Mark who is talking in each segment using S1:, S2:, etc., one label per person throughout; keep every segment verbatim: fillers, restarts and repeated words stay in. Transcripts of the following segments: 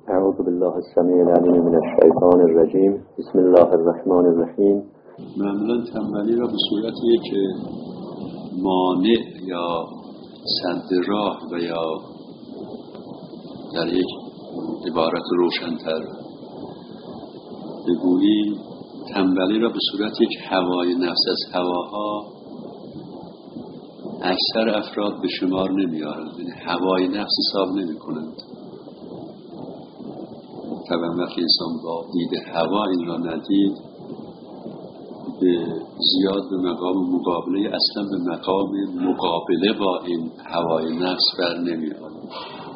S1: اعوذ بالله السمیع العلیم من الشیطان الرجیم. بسم الله الرحمن الرحیم.
S2: معمولا تنبلی را به صورتیه که مانع یا سد راه و یا در یک عبارت روشن‌تر بگوییم تنبلی را به صورت یک هوای نفس از هواها اکثر افراد به شمار نمیارند، یعنی هوای نفس حساب نمی کنند. طبعا وقتی انسان با دید هوا این را ندید به زیاد به مقام مقابله اصلا به مقام مقابله با این هوای نفس بر نمی آید.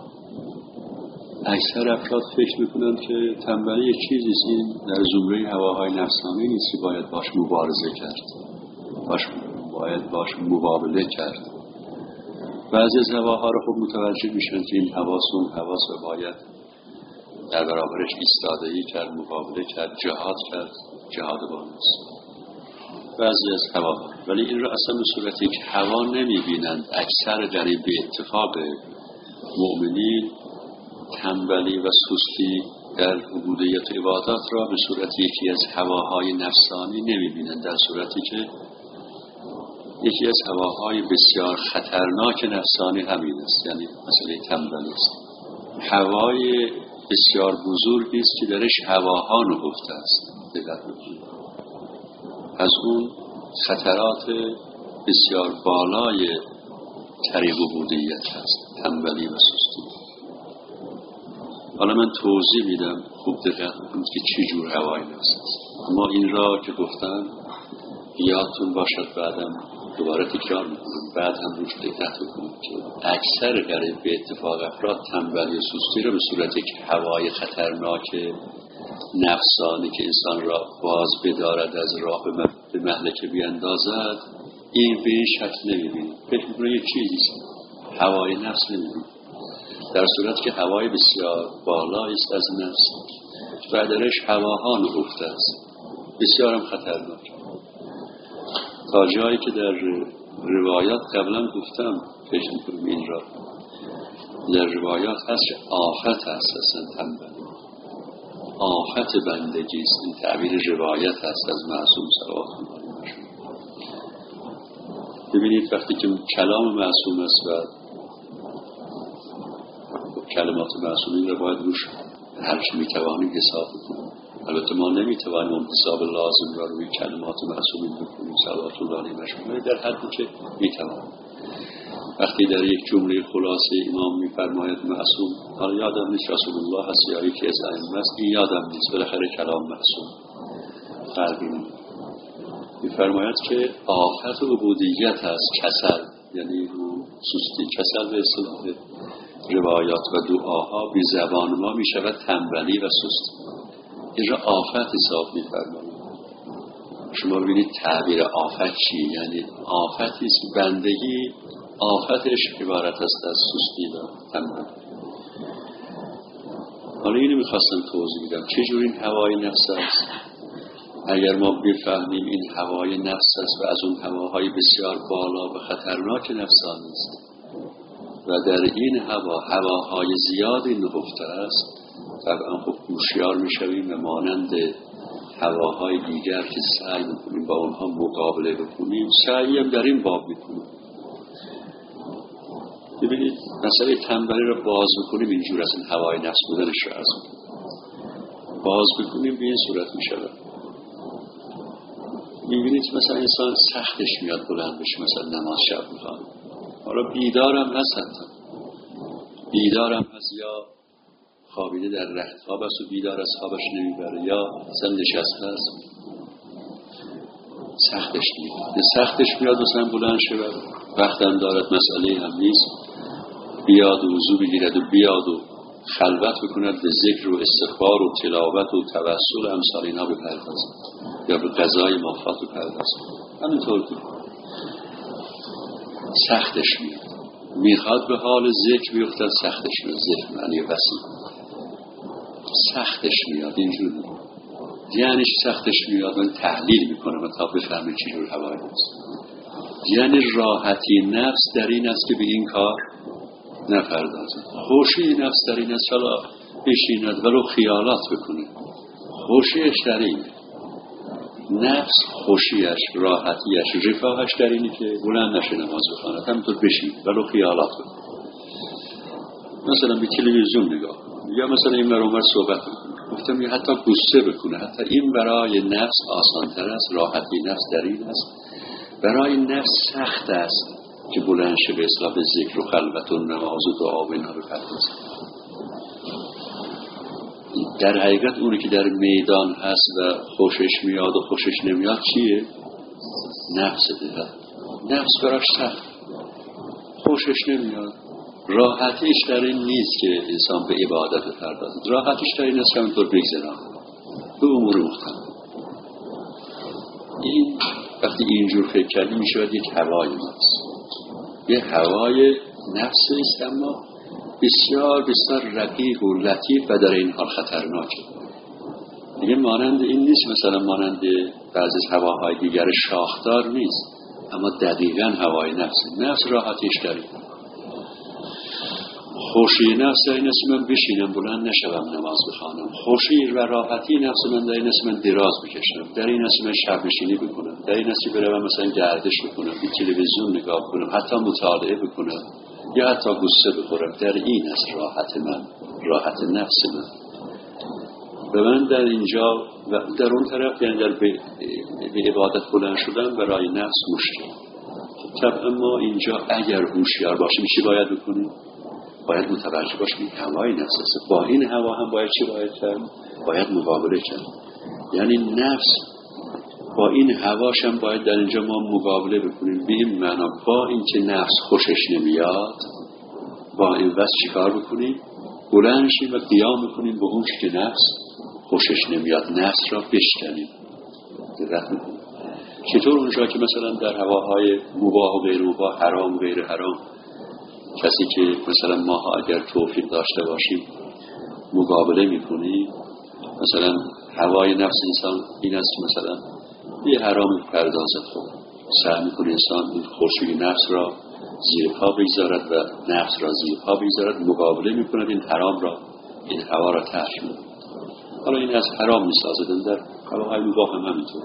S2: اکثر افراد فکر میکنند که تنبلی یک چیزی است، این در زمره هواهای نفسانی نیست که باید باش مبارزه کرد، باش باید باش مقابله کرد. بعضی از هواها رو خوب متوجه میشن که این حواس اون حواس رو باید در برابرش ایستادگی کرد، مقابله کرد، جهاد کرد، جهاد با نفس. بعضی از هواها ولی این رو اصلا به صورت یک هوا نمیبینند. اکثر در این به اتفاق مؤمنین تنبلی و سستی در عبودیت عبادات را به صورت یکی از هواهای نفسانی نمیبینند، در صورتی که یکی از هواهای بسیار خطرناک نفسانی همین است، یعنی مسئله تنبلی است. هوای بسیار بزرگی است که درش هواها نهفته است. دقت بکنید، از اون خطرات بسیار بالای طریق عبودیت هست تنبلی و سستی. حالا من توضیح میدم، خوب دقت بکنید که چی جور هوای نفس است. اما این را که گفتم یادتون باشد، بعدم دوباره تکرار میکنم، بعد هم روش دقت بکنید که اکثر در به اتفاق افراد تنبلی و سستی را به صورت یک هوای خطرناک نفسانی که انسان را باز بدارد از راه به مهلکه بیاندازد، این به این شکل نمیبینید. فکر میکنید یک چیزی است، هوای نفس نمیبینید، در صورتی که هوای بسیار بالایی است از نفس و درش هواها نهفته است، بسیار هم خطرناک. تا جایی که در روایات قبلا گفتم، فکر میکنم این را در روایات هست که آفت هست اصلا تنبلی، آفت بندگی است. این تعبیر روایت هست از معصوم صلوات الله علیه. ببینید وقتی که کلام معصوم است و کلمات معصومین را باید روش هرچی میتوانیم حساب بکنیم. البته ما نمیتوانیم اون حساب لازم را روی کلمات معصومین بکنیم صلوات الله علیه، در حدی که میتوانیم. وقتی در یک جمله خلاصه امام میفرماید معصوم، حالا یادم نیست رسول الله هست یا یکی از ائمه است، این یادم نیست، بالاخره کلام معصوم فرقی نمیکنه. میفرماید که آفت عبودیت است کسل، یعنی سستی. کسل به اصطلاح روایات و دعاها بی زبان ما میشود تنبلی و سستی. این را آفت حساب میفرماید. شما ببینید تعبیر آفت چی؟ یعنی آفتی است که بندگی آفتش عبارت است از سستی و تنبلی. حالا اینو میخواستم توضیح بدم چجور این هوای نفس است. اگر ما بفهمیم این هوای نفس است و از اون هواهای بسیار بالا و خطرناک نفسانی است و در این هوا هواهای زیادی نهفته است، طبعا خب هوشیار میشویم و مانند هواهای دیگر که سعی میکنیم با اونها مقابله بکنیم، سعی هم در این باب میکنیم. ببینید مسئله تنبلی را باز بکنیم اینجور از این هوای نفس بودنش را از باز بکنیم به این صورت میشود. میبینید مثلا انسان سختش میاد بلند بشه، مثلا نماز شب میخواد، حالا بیدارم هست، حتی بیدارم هست یا خوابیده در رخت خواب است و بیدار از خوابش نمیبره، یا مثلا نشسته است سختش میاد. سختش میاد مثلا بلند شود، وقتم دارد مسئله هم نیست، بیاد و وضو بگیرد و بیاد و خلوت بکند به ذکر و استغفار و تلاوت و توسل امثال اینا بپردازد یا به قضای مافات بپردازد. همینطور که سختش میاد، میخواد به حال ذکر بیفتد، سختش میاد. ذکر معنی وسیع، سختش میاد اینجوری، یعنی سختش میاد. من تحلیل میکنم تا بفهمه چجور هوایی است. یعنی راحتی نفس در این است که به این کار نپردازد. خوشی نفس در این است حالا بشیند ولو خیالات بکنه. خوشیش در اینه، نفس خوشیش، راحتیش، رفاهش در اینه که بلند نشه نماز بخواند، همینطور بشین ولو خیالات بکنه. مثلا به تلویزیون نگاه یا مثلا این برای صحبت بکنه، گفتم یا حتی قصه بکنه، حتی این برای نفس آسانتر است، راحتی نفس در این است. برای نفس سخت است که بلند شه به اصلاح ذکر و خلوت و نماز و دعا و اینا بپردازه. در حقیقت اونی که در میدان هست و خوشش میاد و خوشش نمیاد چیه؟ نفس دیده. نفس براش سخت، خوشش نمیاد. راحتیش در این نیست که انسان به عبادت بپردازه، راحتیش در این است که همینطور بگذرم به امور مختلف. این وقتی اینجور فکر کردی میشود یک هوای نفس، یک هوای نفس است، اما بسیار بسیار رقیق و لطیف و در این حال خطرناکه. دیگه مانند این نیست، مثلا مانند بعضی هواهای دیگر شاخدار نیست، اما دقیقاً هوای نفس. نفس راحتیش داره. خوشی نفس در این است من بشینم بلند نشوم نماز بخوانم. خوشی و راحتی نفس من در این است من دراز بکشم، در این است من شب نشینی بکنم، در این است که بروم مثلا گردش بکنم، به تلویزیون نگاه کنم، حتی مطالعه بکنم یا حتی قصه بخورم. در این است راحت من، راحت نفس من. و من در اینجا و در اون طرف یعنی در به, به عبادت بلند شدن برای نفس مشکل. طبعا ما اینجا اگر هوشیار باشیم چی باید بکنیم؟ باید متوجه باشیم این هوای نفس است. با این هوا هم باید چی باید کرد؟ باید مقابله کرد. یعنی نفس با این هواش هم باید در اینجا ما مقابله بکنیم. به این معنا با این که نفس خوشش نمیاد، با این واسه چیکار بکنیم؟ بلند شیم و قیام بکنیم به اون که نفس خوشش نمیاد، نفس را بشکنیم. دقت میکنیم چطور اونجا که مثلا در هواهای مباح و غیر مباح، حرام و غیر حرام، کسی که مثلا ما اگر توفیق داشته باشیم مقابله میکنیم، مثلا هوای نفس انسان این است مثلا یه حرام پردازد، خب سعی میکنه انسان این خورشید نفس را زیر پا بگذارد و نفس را زیر پا بگذارد، مقابله میکند این حرام را، این هوا را ترک میکند. حالا این از حرام میسازد، در هواهای مباح هم همینطور.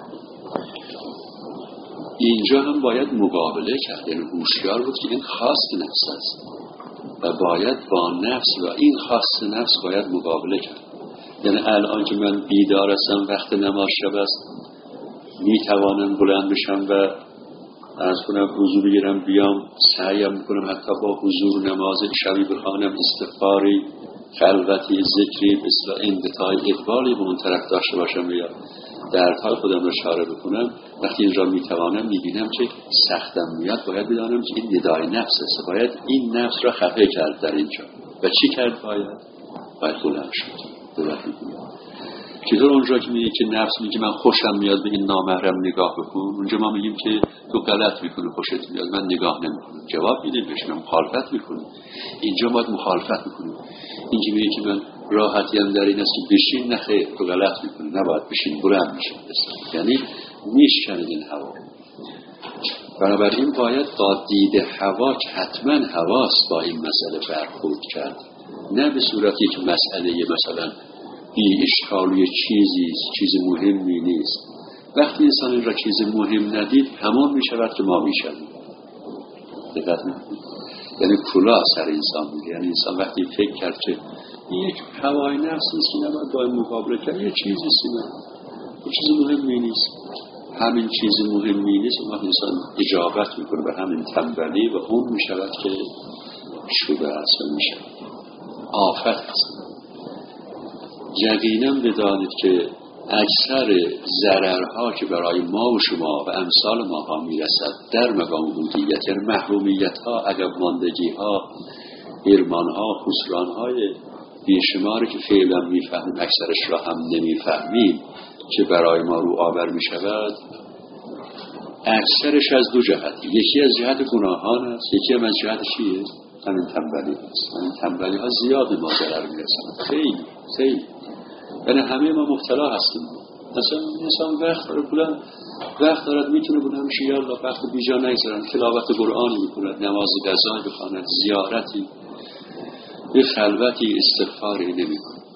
S2: اینجا هم باید مقابله کرد، یعنی هوشیار بود که این خواست نفس است و باید با نفس و این خواست نفس باید مقابله کرد. یعنی الان که من بیدار هستم وقت نماز شب است، میتوانم بلند بشم و عرض کنم حضور بگیرم بیام، سعیم میکنم حتی با حضور نماز شبی بخوانم، استغفاری، خلوتی، ذکری، بسیار انقطاع اقبالی به اون طرف داشته باشم یا دردهای خودم را شاره بکنم. وقتی این را میتوانم میبینم که سختم میاد، باید بدانم که این ندای نفس است، باید این نفس را خفه کرد در اینجا. و چی کرد؟ باید باید بلند شد. چطور اونجا که میگه که نفس میگه من خوشم میاد به این نامحرم نگاه بکن، اونجا ما میگیم که تو غلط میکنی، خوشت میاد من نگاه نمیکنم. جواب میدیم بهش مخالفت میکنیم. اینجا باید مخالفت میکنیم. اینجا میگه که من راحتی هم در این است که بشین، نخیر تو غلط میکنی، نباید بشین، بلند میشه. یعنی میشکنه این هوا. بنابراین باید با دید هوا که حتما هواست با این مسئله برخورد کرد، نه به صورتی که مسئله مثلا بی اشکال یه چیزی چیز مهمی نیست. وقتی انسان این را چیز مهم ندید همون میشود که ما میشویم. دقت میکنید؟ یعنی کلاه سر انسان میگه. یعنی انسان وقتی فکر کرد که این یک هوای نفس نیست که نباید با این مقابله کرد، یه چیزی سیمه، یه چیز مهمی نیست، همین چیز مهمی نیست، اون وقت انسان اجابت میکنه به همین تنبلی و اون میشود که شبه اصلا میشه آفت هست. یقینا بدانید که اکثر ضررها که برای ما و شما و امثال ما ها میرسد در مقام عبودیت، یعنی محرومیت ها، عقب ماندگی ها، ارمان ها، خسران های بیشماری که فعلا میفهمیم، اکثرش را هم نمیفهمیم که برای ما رو آور میشود، اکثرش از دو جهت. یکی از جهت گناهان است، یکی هم از جهت چیه؟ همین تنبلی هست. همین تنبلی ها زیاد ما ضرر میرسند، خیلی خیلی. یعنی همه ما مبتلا هستیم. مثلا انسان وقت داره بلند وقت دارد میتونه بلند شه، یا الله وقت بیجا نگذارن، تلاوت قرآنی میکند، نماز قضایی بخواند، زیارتی، به خلوتی، استغفاری نمیکنه.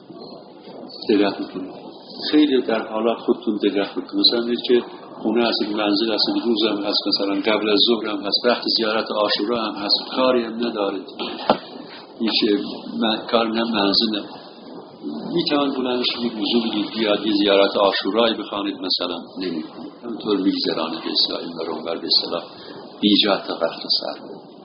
S2: دقت میکنید. خیلی در حالات خودتون دقت میکنید. مثلا میگید که خونه هستید، منزل هستید، روزم هست، مثلا قبل از ظهر هم هست، وقت زیارت عاشورا هم هست، کاری هم ندارید، هیچ من کار نه منزل نه، میتوان بلند شدید وضو بدید بیاد یه زیارت عاشورایی بخوانید، مثلا نمیکنید، همینطور میگذرانید به اصطلاح این برون بر به اصطلاح بیجا تا وقت سر.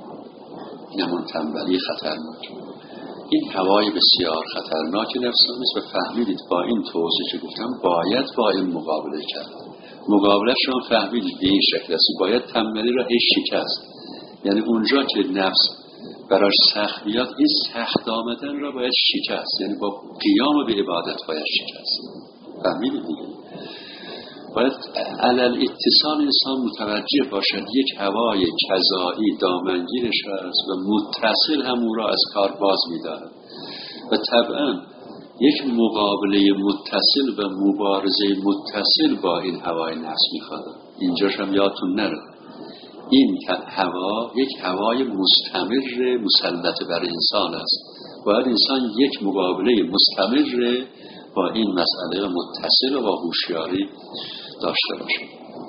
S2: نمون تنبلی خطرناک. این هوای بسیار خطرناک نفسانی است و فهمیدید با این توضیح که گفتم باید با این مقابله کرد. مقابله شما فهمیدید به این شکل است، باید تنبلی را هیچ شکست. یعنی اونجا که نفس براش سخت بیاد، این سخت آمدن را باید شکست، یعنی با قیام به عبادت باید شکست. فهمیدید دیگه؟ باید علل اتصال انسان متوجه باشد یک هوای کذایی دامنگیرش هست و متصل هم او را از کار باز می‌دارد و طبعا یک مقابله متصل و مبارزه متصل با این هوای نفس می‌خواد. اینجاش هم یادتون نره این هوا یک هوای مستمر مسلط بر انسان است. باید انسان یک مقابله مستمر با این مسئله متصل و با هوشیاری داشته باشه.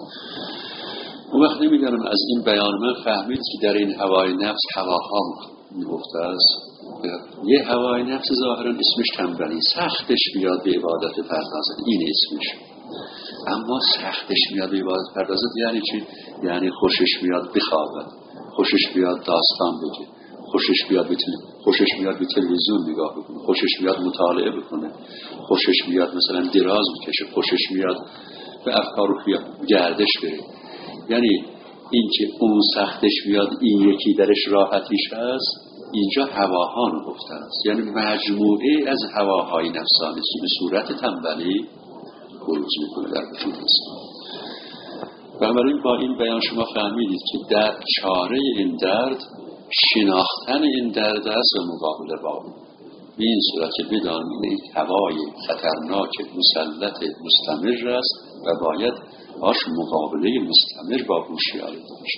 S2: اون وقت نمیدانم از این بیان من فهمید که در این هوای نفس هواها میگفته است. یه هوای نفس ظاهرا اسمش تنبلی، سختش بیاد به عبادت پردازد، این اسمش. اما سختش میاد به عبادت پردازد یعنی چی؟ یعنی خوشش میاد بخوابد، خوشش بیاد داستان بگه، خوشش بیاد به خوشش میاد به تلویزیون نگاه بکنه، خوشش میاد مطالعه بکنه، خوشش میاد مثلا دراز بکشه، خوشش میاد به افکار و گردش بره. یعنی این که اون سختش بیاد این یکی درش راحتیش هست، اینجا هواها رو گفته است. یعنی مجموعه از هواهای نفسانی که به صورت تنبلی خروج میکنه در وجود انسان. بنابراین با این بیان شما فهمیدید که در چاره این درد شناختن این درد است و مقابله با اون. به این صورت که بدانید هوای خطرناک مسلط مستمر است و باید باش مقابله مستمر با هوشیاری داشت.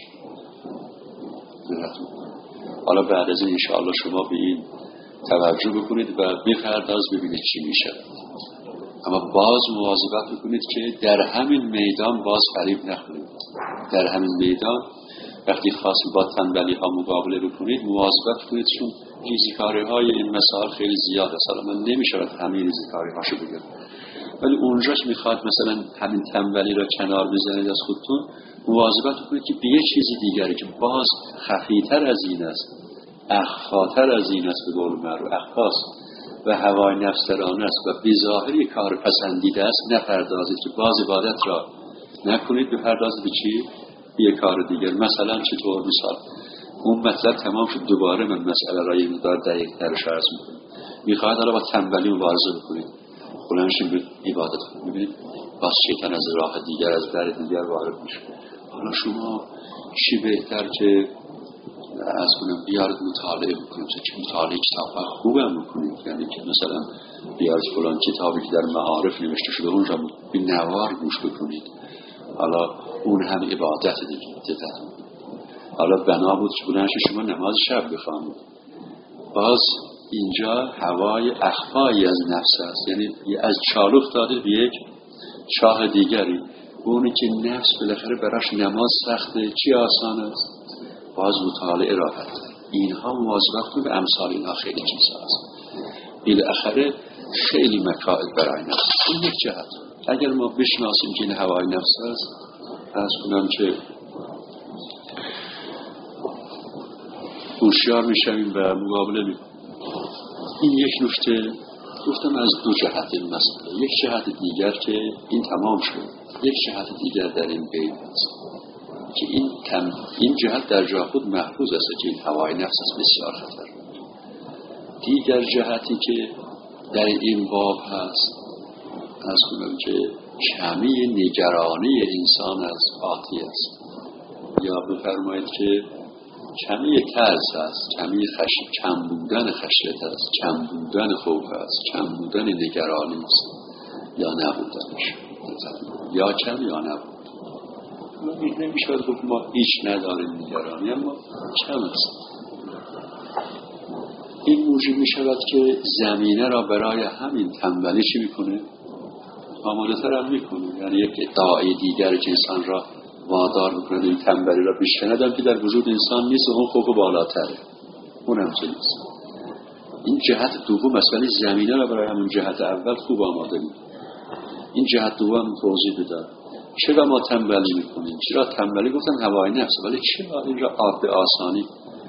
S2: حالا بعد از این انشاءالله شما به این توجه بکنید و بپرداز ببینید چی میشه. اما باز مواظبت بکنید که در همین میدان باز فریب نخورید. در همین میدان وقتی خاص با تنبلی ها مقابله بکنید مواظبت کنید، چون ریزکاری های این مسائل خیلی زیاد است. حالا من نمیشود همه ریزکاری هاشو بگم، ولی اونجاش میخواد مثلا همین تنبلی را کنار بزنید از خودتون، مواظبت کنید که به یه چیز دیگری که باز خفیتر از این است، اخفاتر از این است، به قول معروف اخفاست و هوای نفسرانه است و بظاهری کار پسندیده است نپردازید، که باز عبادت را نکنید، بپردازید به چی؟ به یک کار دیگر. مثلا چطور؟ مثال اون مطلب تمام شد، دوباره من مسئله را یه مقدار دقیق ترش عرض میکنم. میخواهد حالا با تنبلی مبارزه بکنید، بلندشین به عبادت کنید، ببینید باز شیطان از راه دیگر از در دیگر وارد میشه. حالا شما چی بهتر که از کنم بیارد مطالعه بکنید، که مطالعه کتاب ها خوبم بکنید، یعنی که مثلا بیارد فلان کتابی که در معارف نوشته شده اون را به نوار گوش بکنید. حالا اون هم عبادت دیگه. حالا بنا بود که بلندش شما نماز شب بخوانید، باز اینجا هوای اخفایی از نفس است، یعنی از چالوخ داده به یک چاه دیگری. اونی که نفس بالاخره براش نماز سخته، چی آسان است؟ باز مطالعه راحت. اینها مواظبت کنید، به امثال اینها خیلی چیز هست. بالاخره خیلی مکائد برای نفس. این یک جهت. اگر ما بشناسیم که این هوای نفس است، از کنم که هوشیار میشویم و مقابله میکنیم. این یک نکته گفتم از دو جهت این مسئله. یک جهت دیگر که این تمام شد، یک جهت دیگر در این بین است که این تم... این جهت در جا خود محفوظ است که این هوای نفس است بسیار خطرناک. دیگر جهتی که در این باب هست، از کنم که کمی نگرانی انسان از آتی است، یا بفرمایید که کمی ترس است، کمی خشیت، کم بودن خشیت است، کم بودن خوف است، کم بودن نگرانی است، یا نبودنش، یا کم یا نبود. نمیشه گفت ما هیچ نداریم نگرانی، اما کم است. این موجب می شود که زمینه را برای همین تنبلی چی میکنه؟ آماده تر هم میکنه. یعنی یک ادعای دیگر که انسان را وادار میکنه این تنبلی را بشکند که در وجود انسان نیست و اون خوب بالاتره. اون هم چه نیست. این جهت دوم مسئله زمینه را برای همون جهت اول خوب آماده میکنه. این جهت دوم توضیح بداد. چرا ما تنبلی میکنیم؟ چرا تنبلی گفتن هوای نفس، ولی چرا این را آب آسانی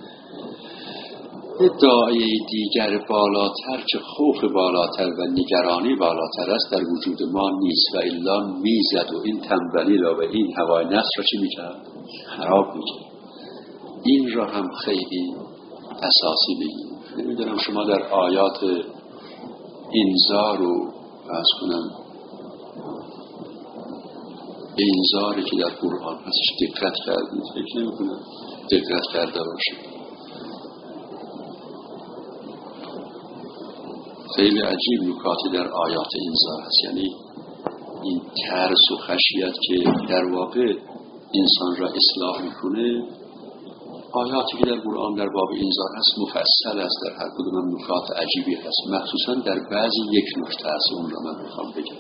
S2: ادعای دیگر بالاتر که خوف بالاتر و نگرانی بالاتر است در وجود ما نیست و الا میزد و این تنبلی را و این هوای نفس را چی میکرد؟ خراب میکرد. این را هم خیلی اساسی بگیم. نمیدونم شما در آیات انذار و فرض کنم انذاری که در قرآن هستش دقت کردید؟ فکر نمیکنم دقت کرده باشید. خیلی عجیب نکاتی در آیات انذار هست. یعنی این ترس و خشیت که در واقع انسان را اصلاح میکنه. آیاتی که در قرآن در باب انذار هست مفصل است، در هر کدوم نکات عجیبی هست، مخصوصا در بعضی یک نکته هست. اون را من میخوام بگم.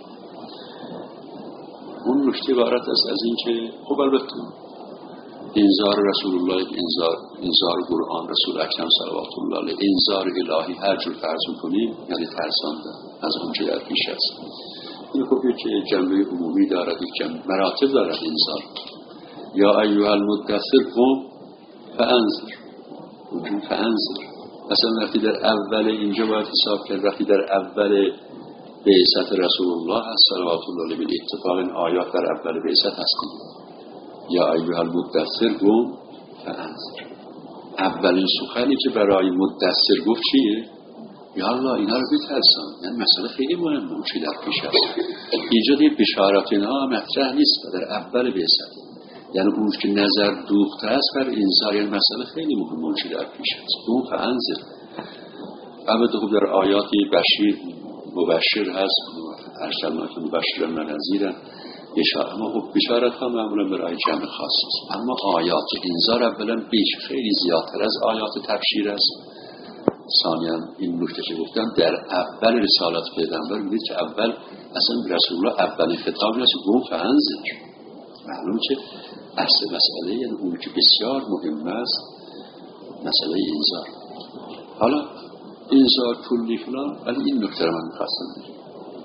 S2: اون نکته عبارت است از این که خب البته انذار رسول الله، انذار انذار قرآن رسول اکرم صلوات الله علیه، انذار الهی هر جور فرض می‌کنیم یعنی ترساندن از اون چه در پیش است. این خب یک جنبه عمومی دارد، یک جنبه مراتب دارد انذار. یا ایها المدثر قم فانذر، اون فانذر مثلا وقتی در اول اینجا باید حساب کرد، وقتی در اول بعثت رسول الله صلوات الله علیه به اتفاق این آیات در اول بعثت هستند. یا ایها المدثر قم فانذر، اولین سخنی که برای مدثر گفت چیه؟ یا الله اینا رو بترسان. یعنی مسئله خیلی مهمه چی در پیش است. اینجا دیگه بشارت اینها مطرح نیست و در اول بعثت، یعنی اون که نظر دوخته است بر انذار، یعنی مسئله خیلی مهمه چی در پیش است. قم فانذر. البته خب در آیات بشیر مبشر هست، ارسلناک مبشرا و نذیرا، بشارت. اما خب بشارت ها معمولا برای جمع خاص است. اما آیات انذار اولا بیش خیلی زیادتر از آیات تبشیر است. ثانیاً این نکته که گفتم در اول رسالت پیغمبر میگه که اول اصلا رسول الله اولین خطاب است قم فانذر. معلوم که اصل مسئله یعنی اون که بسیار مهم است مسئله انذار. حالا انذار کلی فلان، ولی این نکته رو من می‌خواستم بگم.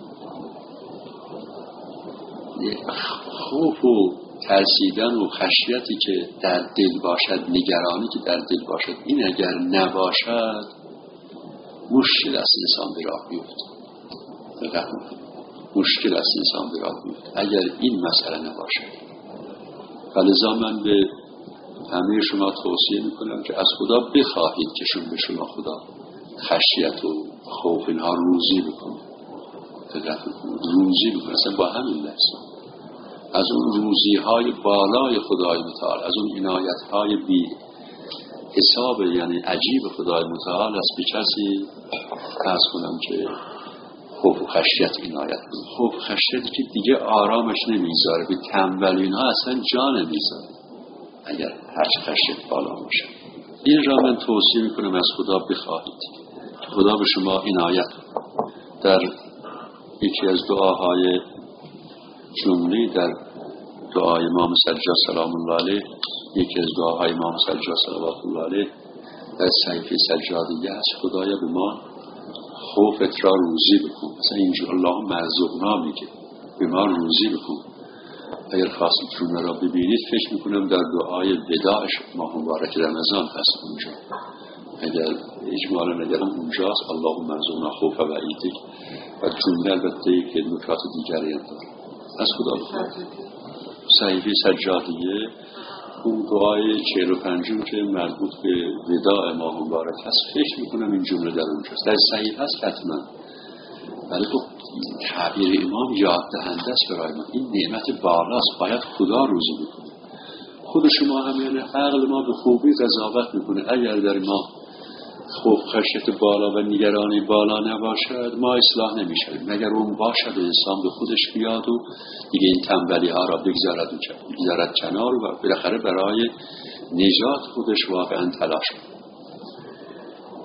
S2: خوف و ترسیدن و خشیتی که در دل باشد، نگرانی که در دل باشد، این اگر نباشد مشکل است انسان به راه بیفته. مشکل است انسان به راه بیفته اگر این مسئله نباشد. فلذا من به همه شما توصیه میکنم که از خدا بخواهید که شما به شما خدا خشیت و خوف اینها روزی بکنه، روزی بکنه. اصلا با همین لحظه از اون روزی های بالای خدای متعال، از اون عنایت های بی حساب یعنی عجیب خدای متعال است به کسی فرض کنم که خوف و خشیت عنایت کنه. خوف و خشیتی که دیگه آرامش نمیذاره، به تنبلی اینها اصلا جا نمیذاره اگر هر خشیت بالا باشه. این را من توصیه میکنم از خدا بخواهید، خدا به شما عنایت. در یکی از دعاهای جمله در دعای امام سجاد سلام الله علیه، یکی از دعاهای امام سجاد صلوات الله علیه در صحیفه سجادیه است خدایا به ما خوفت را روزی بکن. مثلا اینجا الله مرزقنا میگه به ما روزی بکن. اگر خواستید جمله را ببینید فکر میکنم در دعای وداع ماه مبارک رمضان هست اونجا. اگر اجمالا اگر اونجاست اللهم مرزقنا خوف و عیدک و جمله البته که نکات دیگری هم داره. از خدا بخواهد صحیفه سجادیه اون دعای چهل و پنجم که مربوط به وداع ماه مبارک هست فکر میکنم این جمله در اونجاست. در صحیفه هست حتما، ولی خب تعبیر امام یاد دهنده است برای ما. این نعمت بالاست، باید خدا روزی بکنه. خود شما هم یعنی عقل ما به خوبی قضاوت میکنه. اگر در ما خوف خشیت بالا و نگرانی بالا نباشد ما اصلاح نمیشیم. مگر اون باشد و انسان به خودش بیاد و دیگه این تنبلی ها را بگذارد و بگذارد کنار و بالاخره برای نجات خودش واقعا تلاش کنه.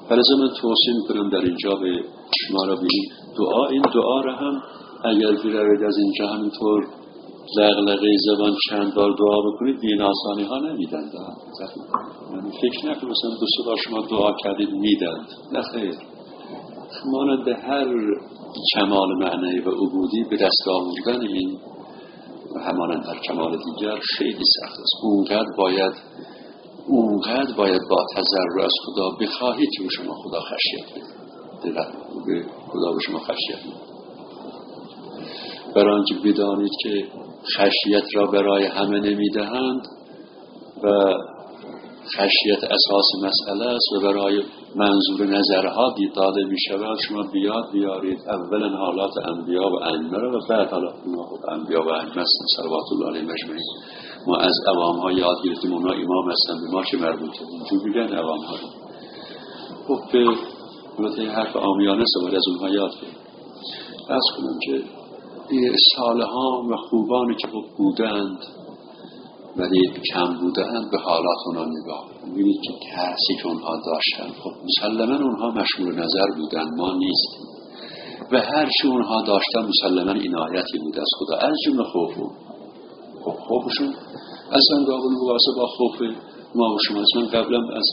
S2: فلذا من توصیه میکنم در اینجا به شما را بینید دعا، این دعا را هم اگر بیروید از اینجا همینطور لغلقه زبان چند بار دعا بکنید بین آسانی ها نمیدند. من فکر نکنم مثلا دو سه بار شما دعا کردید میدند، نه خیر. مانند هر کمال معنی و عبودی به دست آوردن این و همانند هر کمال دیگر خیلی سخت است. اونقدر باید اونقدر باید با تضرع از خدا بخواهید که به شما خدا خشیت بده، به خدا به شما خشیت بده. برای آنکه بدانید که خشیت را برای همه نمیدهند و خشیت اساس مسئله است و برای منظور نظرها داده می شود، شما بیاد بیارید اولا حالات انبیا و ائمه را و بعد حالات انبیا و ائمه هستند صلوات الله علیهم اجمعین. ما از عوام ها یاد گرفتیم اونا امام هستند، به ما چه مربوطه؟ اینجور میگن عوام ها. خب به البته حرف عامیانه سوال از اونها یاد گرفتیم. از کنم که صالحان و خوبانی که بودند ولی کم بودند به حالات اونها نگاه می‌بینید که تأثیری که اونها داشتن. خب مسلماً اونها مشمول نظر بودند، ما نیستیم و هر چی اونها داشتن مسلماً عنایتی بود از خدا، از جمله خوفون. خب خوفشون اصلا قابل مقایسه با خوف ما و شما. من قبلا از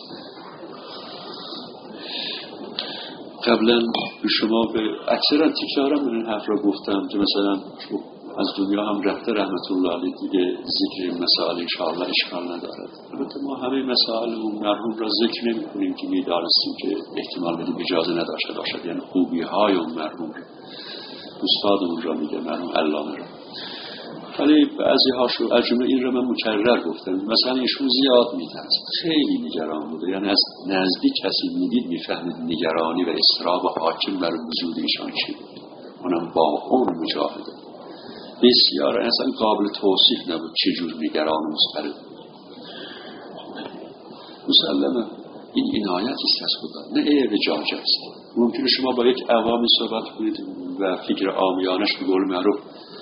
S2: قبلا به شما به اکثرا تکرارم من این حرف را گفتم که مثلا از دنیا هم رفته رحمت الله علیه دیگه ذکر مسائل انشاءالله اشکال ندارد. البته ما همه مسائل اون مرحوم را ذکر نمی کنیم که می دانستیم که احتمال بدیم اجازه نداشته باشد، یعنی خوبی های اون مرحوم را، استاد اون را میگه مرحوم علامه را. ولی بعضی هاشو از جمله این را من مکرر گفتم، مثلا ایشون زیاد میترسید، خیلی نگران بوده، یعنی از نزدیک کسی میدید میفهمید نگرانی و اضطراب حاکم بر وجود ایشان چی بود. اونم با اون مجاهده بسیار اصلا قابل توصیف نبود چجور نگران و مضطرب. مسلمه این عنایتی است از خدا، نه عیب جاجه است. ممکنه شما با یک عوامی صحبت کنید و فکر عامیانش به قول معروف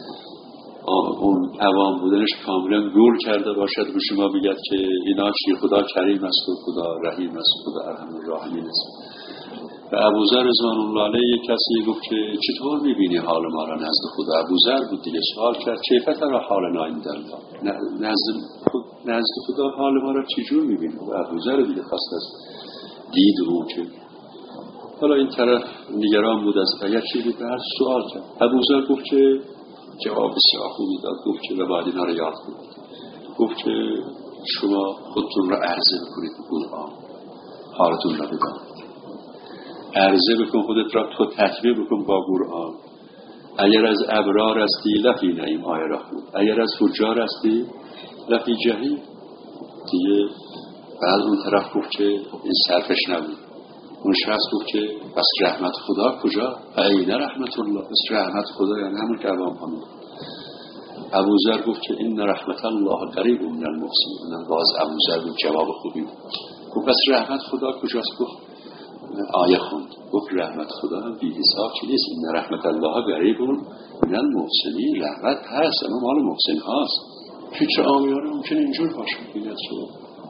S2: اون عوام بودنش کاملا گول کرده باشد، به شما بگید که اینا چی، خدا کریم است و خدا رحیم است، خدا ارحم الراحمین است. و ابوذر رضوان الله علیه کسی گفت که چطور میبینی حال ما را نزد خدا؟ ابوذر بود دیگه، سوال کرد کیفت را حال نایم در نزد نزد خدا حال ما را چجور میبینی؟ و ابوذر دیگه خواست از دید او که حالا این طرف نگران بود از اگر چیزی به هر سوال کرد. ابوذر گفت که جواب بسیار خوبی داد، گفت که باید اینا را یاد کنید. گفت که شما خودتون را عرضه بکنید به قرآن، حالتون را بدانید، عرضه بکن خودت را، تو تطبیق بکن با قرآن. اگر از ابرار هستی لفی نعیم آیه را خود، اگر از فجار هستی لفی جهیم دیگه. بعد اون طرف گفت که این صرفش نبود. اون شخص گفت که پس رحمت خدا کجا؟ اینه رحمت الله. پس رحمت خدا یعنی همون که عوام همون. ابوذر گفت که این رحمت الله قریب من المحسنین. باز ابوذر بود جواب خوبی بود. گفت پس رحمت خدا کجاست؟ گفت آیه خوند، گفت رحمت خدا هم بی حساب چی نیست. این رحمت الله قریب من المحسنین. رحمت هست اما مال محسن هاست. فکر عامیانه ممکن اینجور باشه بگید شما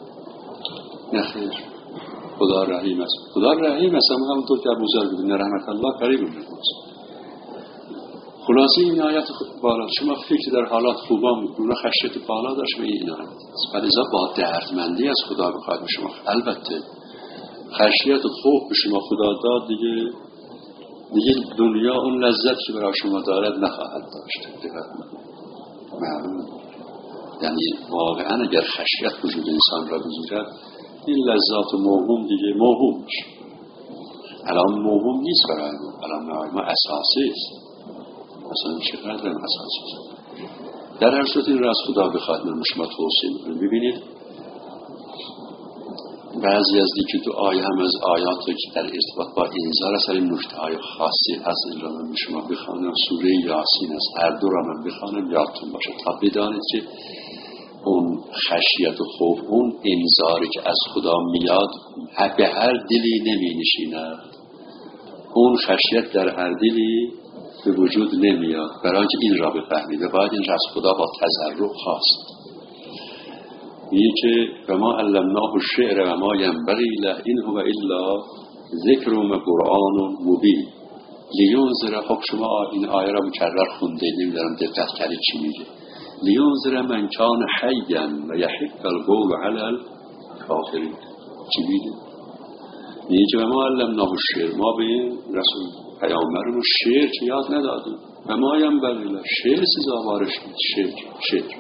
S2: نخیر، خدا رحیم است، خدا رحیم است، اما همونطور که ابوذر بود رحمت الله قریب من المحسنین. خلاصه این آیت بالا شما فکر در حالات خوبان میکنه، خشیت بالا داشت و این آیت فلذا با دردمندی از خدا بخواهد به شما. البته خشیت و خوف به شما خدا داد دیگه دیگه دنیا اون لذت که برای شما دارد نخواهد داشت. معلوم یعنی واقعا اگر خشیت وجود انسان را بگیرد این لذات موهوم دیگه موهوم میشه. الان موهوم نیست برای ما، الان برای ما اساسی است. مثلا چقدر هم اساسی است. در هر صورت این را از خدا بخواهد من شما توصیه میکنم. ببینید بعضی از دیگه دعای هم از آیات که در ارتباط با انذار اثر نکته های خاصی هست، این را من شما بخوانم. سوره یاسین است، هر دو را من بخوانم یادتون باشه تا بدانید که اون خشیت و خوف، اون انذاری که از خدا میاد به هر دلی نمی نشیند. اون خشیت در هر دلی به وجود نمیاد. برای اینکه این را بفهمید باید این را از خدا با تضرع خواست. میگه که و ما علمناه الشعر و ما ینبغی له این هو الا ذکر و قرآن مبین لیونذر. خب شما این آیه را مکرر خوندید، نمیدارم دقت کردید چی میگه. لیونذر من کان حیا و یحق القول علی الکافرین. چی میگه؟ میگه و ما علمناه الشعر، ما به رسول پیامبرمون شعر که یاد ندادیم و ما ینبغی شعر سزاوارش نیست. شعر شعر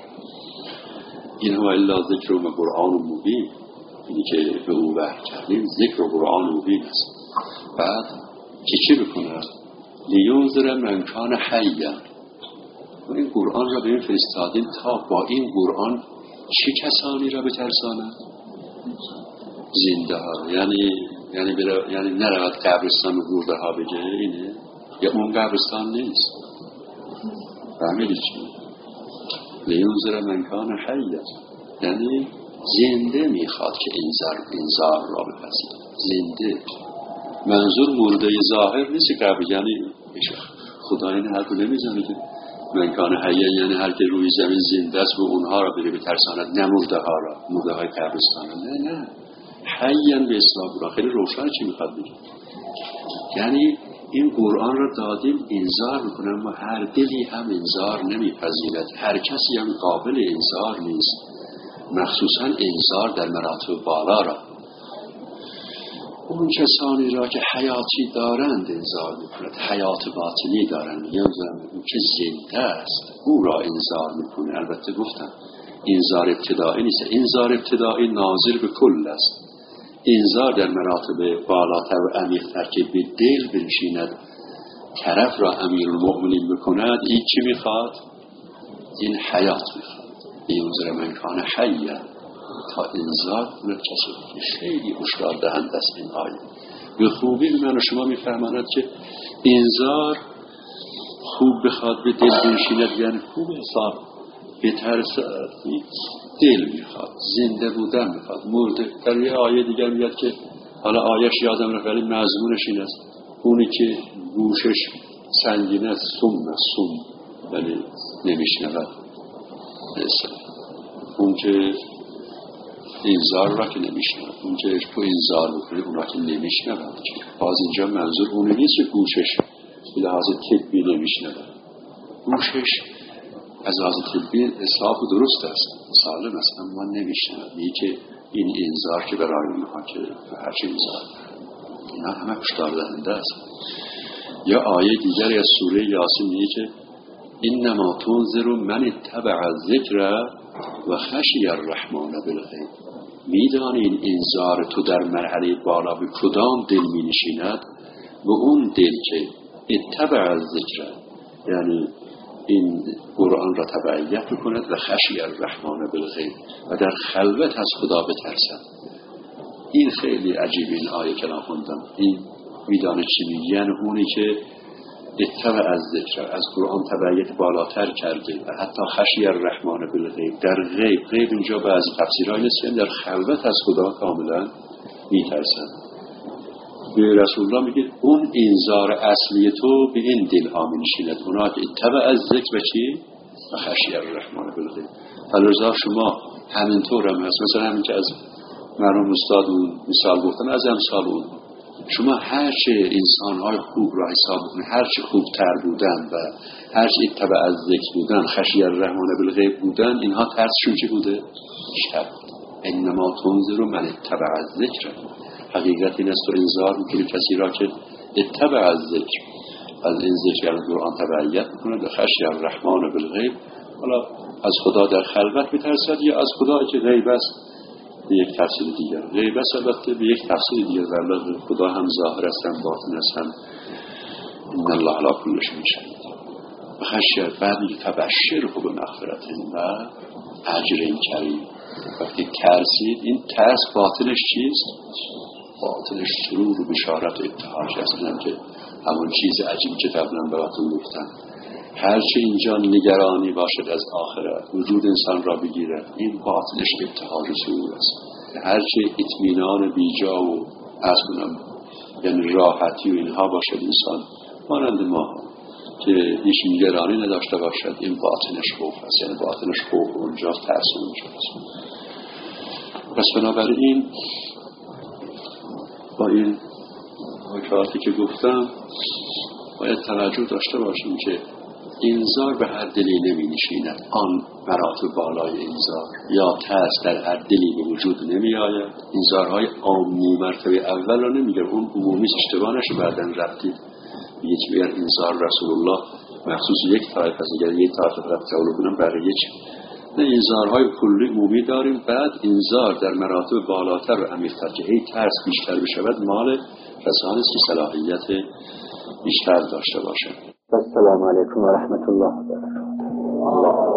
S2: این هو الا ذکر و قرآن مبین، اینی که به او وحی کردیم ذکر و قرآن مبین است. بعد که چی بکنه؟ لیونذر من کان حیا. این قرآن را به این فرستادیم تا با این قرآن چه کسانی را بترساند؟ زنده ها. یعنی یعنی بر... یعنی نرود قبرستان و مرده ها بگه اینه، یا اون قبرستان نیست. فهمیدی چی؟ لیونذر من کان حیا یعنی زنده میخواد که انذار انذار را بپذیره. زنده منظور مرده ظاهر نیست قبر، یعنی خدا این حرف نمیزنه که من کان حیا یعنی هر که روی زمین زنده است و اونها را بره بترساند، نه مرده ها را، مرده های قبرستان. نه نه حیا به اصطلاح قرآن خیلی روشن چی میخواد بگه. یعنی این قرآن را دادیم انذار میکنم و هر دلی هم انذار نمیپذیرد، هر کسی هم قابل انذار نیست، مخصوصا انذار در مراتب بالا را. اون کسانی را که حیاتی دارند انذار میکند، حیات باطنی دارند، اون که زنده است او را انذار میکنه. البته گفتم انذار ابتدایی نیست، انذار ابتدایی ناظر به کل است. انذار در مراتب بالاتر و عمیق‌تر که به دل بنشیند، طرف را امیرالمؤمنین بکند، این چی میخواد؟ این حیات میخواد. لیونذر من کان حیا، تا انذار کنه کسی که خیلی هشدار دهنده است. این آیه به خوبی من و شما میفهماند که انذار خوب بخواد به دل بنشیند، یعنی خوب حساب به ترس دل میخواد، زنده بودن میخواد. مرده در یه آیه دیگر میاد که حالا آیهش یادم رفت ولی مضمونش این است، اونی که گوشش سنگین است سم است، سم ولی نمیشنود. اون که انذار را که نمیشنود، اون که تو انذار بکنی اون را که نمیشنود. باز اینجا منظور اونی نیست که گوشش به لحاظ طبی نمیشنود، گوشش از لحاظ طبی اصلاح و درست است، سالم است، اما نمیشنود. میگه که این انذار که برای اونها که هرچی انذار اینا همه هشدار دهنده است. یا آیه دیگری از سوره یاسین میگه که انما تنذر من اتبع الذکر و خشی الرحمن بالغیب. میدانی این انذار تو در مرحله بالا به کدام دل می نشیند؟ به اون دل که اتبع الذکر، یعنی این قرآن را تبعیت بکند، و خشی الرحمن بالغیب، و در خلوت از خدا بترسد. این خیلی عجیب. این آیه که من خوندم این میدانه چی میگه؟ یعنی اونی که اتبع الذکر، از قرآن تبعیت بالاتر کرده، و حتی خشی الرحمن بالغیب، در غیب، غیب اینجا بعض تفسیرهای نیست، در خلوت از خدا کاملا میترسد. به رسول الله میگه اون انذار اصلی تو به این دل ها می‌نشیند، اونا که اتبع الذکر و چی؟ و خشی الرحمن بالغیب. فلذا شما همینطور هم هست، مثلا همین که از مرحوم استاد اون مثال گفتن، از امثال اون شما هر چه انسان‌های خوب را حساب کنید، هر چه خوبتر بودن و هر چه اتبع الذکر بودن، خشی الرحمن بالغیب بودن، اینها ترسشون چی بوده؟ بیشتر بود. انما تنذر من اتبع الذکر. حقیقت این است و انذار میکنی کسی را که اتبع الذکر، از این ذکر قرآن تبعیت میکنه، و خشی الرحمن بالغیب، حالا از خدا در خلوت میترسد، یا از خدا که غیب است به یک تفسیر دیگر. غیب است البته به یک تفسیر دیگر، ولی خدا هم ظاهر است هم باطن است، هم ان الله علی کل شیء شهید. و خشی بعد تبشره بمغفرت و اجر کریم. وقتی ترسید، این ترس باطنش چیست؟ باطنش سرور و بشارت و ابتهاج است. اینم که همون چیز عجیب که قبلا براتون گفتم، هرچه اینجا نگرانی باشد از آخرت، وجود انسان را بگیرد، این باطنش ابتهاج و سرور است. هرچه اطمینان بیجا و از کنم یعنی راحتی و اینها باشد انسان مانند ما که هیچ نگرانی نداشته باشد، این باطنش خوف است. یعنی باطنش خوف اونجاست، ترس اونجاست. پس بنابراین با این نکاتی که گفتم باید توجه داشته باشیم که انذار به هر دلی نمی نشیند، آن مراتب بالای انذار یا ترس در هر دلی به وجود نمی آید. انذارهای عامی مرتبه اول رو نمیگم، اون عمومی اشتباه نشه بعداً رفتید یه چی بگر انذار رسول الله مخصوص یک طایف از اگر یک طایف رفت تولو کنم بقیه چی. نه، انذارهای کلی عمومی داریم، بعد انذار در مراتب بالاتر و عمیق‌تر که هی ترس بیشتر بشود مال کسانی است که صلاحیت بیشتر داشته باشند.
S1: السلام علیکم و رحمت الله و برکاته.